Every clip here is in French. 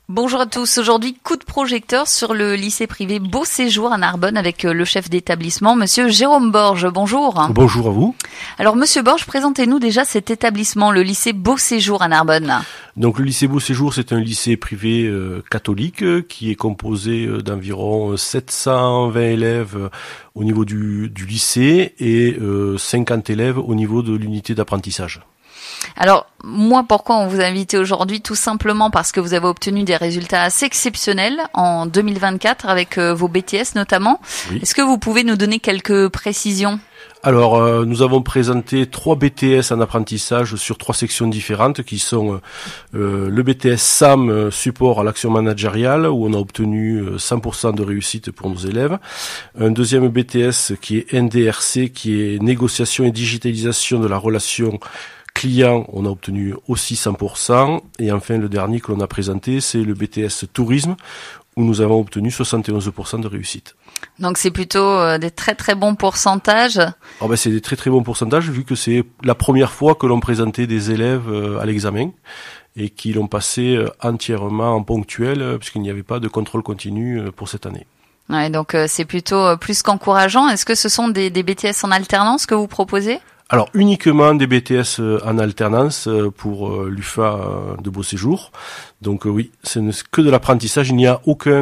Bonjour à tous. Aujourd'hui, coup de projecteur sur le lycée privé Beau Séjour à Narbonne avec le chef d'établissement, monsieur Jérôme Borges. Bonjour. Bonjour à vous. Alors, monsieur Borges, présentez-nous déjà cet établissement, le lycée Beau Séjour à Narbonne. Donc, le lycée Beau Séjour, c'est un lycée privé catholique qui est composé d'environ 720 élèves au niveau du lycée et 50 élèves au niveau de l'unité d'apprentissage. Alors, moi, pourquoi on vous a invité aujourd'hui? Tout simplement parce que vous avez obtenu des résultats assez exceptionnels en 2024 avec vos BTS notamment. Oui. Est-ce que vous pouvez nous donner quelques précisions? Alors, nous avons présenté 3 BTS en apprentissage sur 3 sections différentes qui sont le BTS SAM, support à l'action managériale, où on a obtenu 100% de réussite pour nos élèves. Un deuxième BTS qui est NDRC, qui est négociation et digitalisation de la relation client, on a obtenu aussi 100%. Et enfin, le dernier que l'on a présenté, c'est le BTS tourisme, où nous avons obtenu 71% de réussite. Donc c'est plutôt des très très bons pourcentages. C'est des très très bons pourcentages vu que c'est la première fois que l'on présentait des élèves à l'examen et qui l'ont passé entièrement en ponctuel puisqu'il n'y avait pas de contrôle continu pour cette année. Ouais, donc c'est plutôt plus qu'encourageant. Est-ce que ce sont des BTS en alternance que vous proposez ? Alors uniquement des BTS en alternance pour l'UFA de Beau Séjour. Donc oui, ce n'est que de l'apprentissage, il n'y a aucun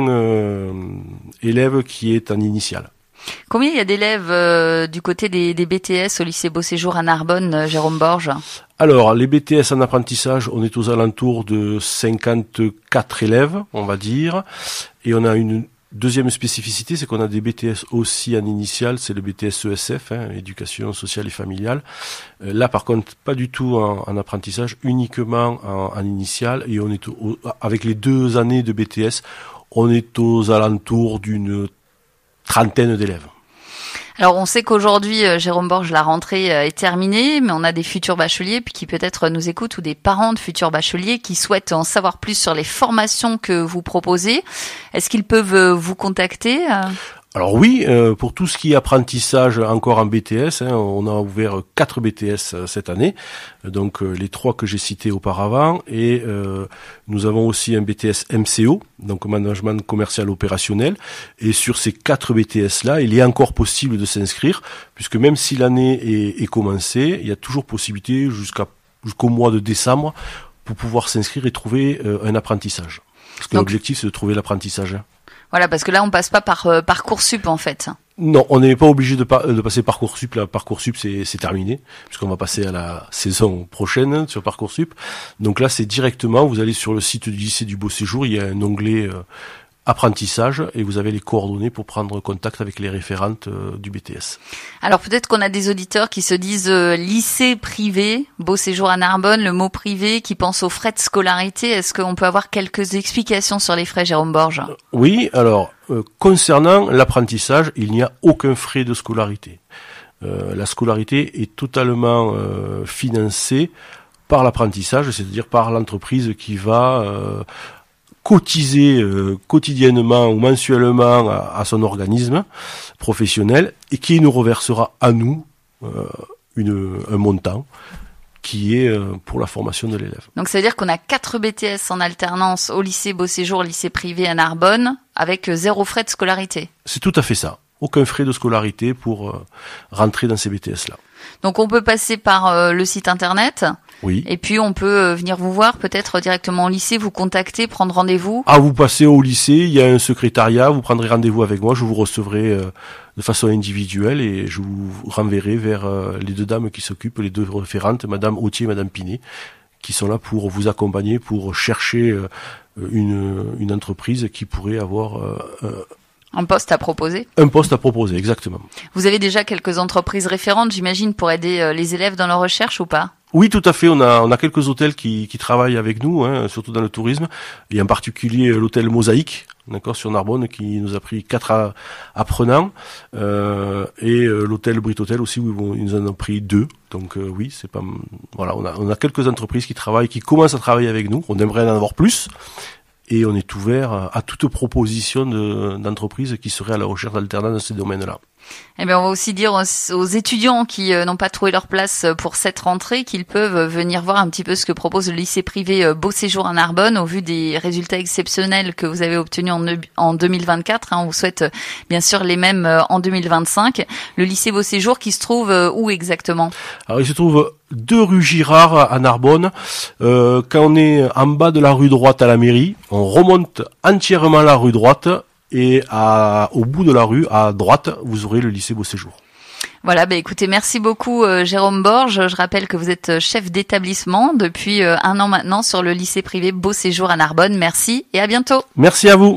élève qui est en initial. Combien il y a d'élèves du côté des BTS au lycée Beau Séjour à Narbonne, Jérôme Borges ? Alors, les BTS en apprentissage, on est aux alentours de 54 élèves, on va dire, et on a une deuxième spécificité, c'est qu'on a des BTS aussi en initial, c'est le BTS ESF, éducation sociale et familiale. Là, par contre, pas du tout en apprentissage, uniquement en initial. Et on est avec les 2 années de BTS, on est aux alentours d'une 30aine d'élèves. Alors on sait qu'aujourd'hui, Jérôme Borges, la rentrée est terminée, mais on a des futurs bacheliers puis qui peut-être nous écoutent ou des parents de futurs bacheliers qui souhaitent en savoir plus sur les formations que vous proposez. Est-ce qu'ils peuvent vous contacter ? Alors oui, pour tout ce qui est apprentissage encore en BTS, on a ouvert 4 BTS cette année, donc les 3 que j'ai cités auparavant, et nous avons aussi un BTS MCO, donc Management Commercial Opérationnel, et sur ces 4 BTS-là, il est encore possible de s'inscrire, puisque même si l'année est commencée, il y a toujours possibilité jusqu'au mois de décembre pour pouvoir s'inscrire et trouver un apprentissage. Parce que l'objectif, c'est de trouver l'apprentissage. Voilà, parce que là, on passe pas par Parcoursup, en fait. Non, on n'est pas obligé de passer Parcoursup. Là, Parcoursup, c'est terminé, puisqu'on va passer à la saison prochaine sur Parcoursup. Donc là, c'est directement, vous allez sur le site du lycée du Beau Séjour, il y a un onglet apprentissage, et vous avez les coordonnées pour prendre contact avec les référentes du BTS. Alors peut-être qu'on a des auditeurs qui se disent lycée privé, Beau Séjour à Narbonne, le mot privé, qui pense aux frais de scolarité. Est-ce qu'on peut avoir quelques explications sur les frais, Jérôme Borges ? Oui, alors concernant l'apprentissage, il n'y a aucun frais de scolarité. La scolarité est totalement financée par l'apprentissage, c'est-à-dire par l'entreprise qui va cotiser quotidiennement ou mensuellement à son organisme professionnel et qui nous reversera à nous un montant qui est pour la formation de l'élève. Donc ça veut dire qu'on a 4 BTS en alternance au lycée Beau Séjour, lycée privé à Narbonne, avec 0 frais de scolarité. C'est tout à fait ça. Aucun frais de scolarité pour rentrer dans ces BTS-là. Donc on peut passer par le site internet. Oui. Et puis on peut venir vous voir, peut-être directement au lycée, vous contacter, prendre rendez-vous. Ah, vous passez au lycée, il y a un secrétariat, vous prendrez rendez-vous avec moi, je vous recevrai de façon individuelle et je vous renverrai vers les 2 dames qui s'occupent, les 2 référentes, Madame Autier et Madame Pinet, qui sont là pour vous accompagner, pour chercher une entreprise qui pourrait avoir un poste à proposer. Un poste à proposer, exactement. Vous avez déjà quelques entreprises référentes, j'imagine, pour aider les élèves dans leur recherche ou pas ? Oui, tout à fait. On a quelques hôtels qui travaillent avec nous, surtout dans le tourisme, et en particulier l'hôtel Mosaïque, d'accord, sur Narbonne, qui nous a pris 4 apprenants, et l'hôtel Brit Hotel aussi, où ils nous en ont pris 2. Donc oui, c'est pas, voilà, on a quelques entreprises qui commencent à travailler avec nous. On aimerait en avoir plus. Et on est ouvert à toute proposition d'entreprise qui serait à la recherche d'alternance dans ces domaines-là. Eh bien, on va aussi dire aux étudiants qui n'ont pas trouvé leur place pour cette rentrée qu'ils peuvent venir voir un petit peu ce que propose le lycée privé Beau Séjour à Narbonne au vu des résultats exceptionnels que vous avez obtenus en 2024. On vous souhaite bien sûr les mêmes en 2025. Le lycée Beau Séjour qui se trouve où exactement? Alors, il se trouve 2 rue Girard à Narbonne. Quand on est en bas de la rue droite à la mairie, on remonte entièrement la rue droite. Et au bout de la rue, à droite, vous aurez le lycée Beau Séjour. Voilà, écoutez, merci beaucoup Jérôme Borges. Je rappelle que vous êtes chef d'établissement depuis 1 an maintenant sur le lycée privé Beau Séjour à Narbonne. Merci et à bientôt. Merci à vous.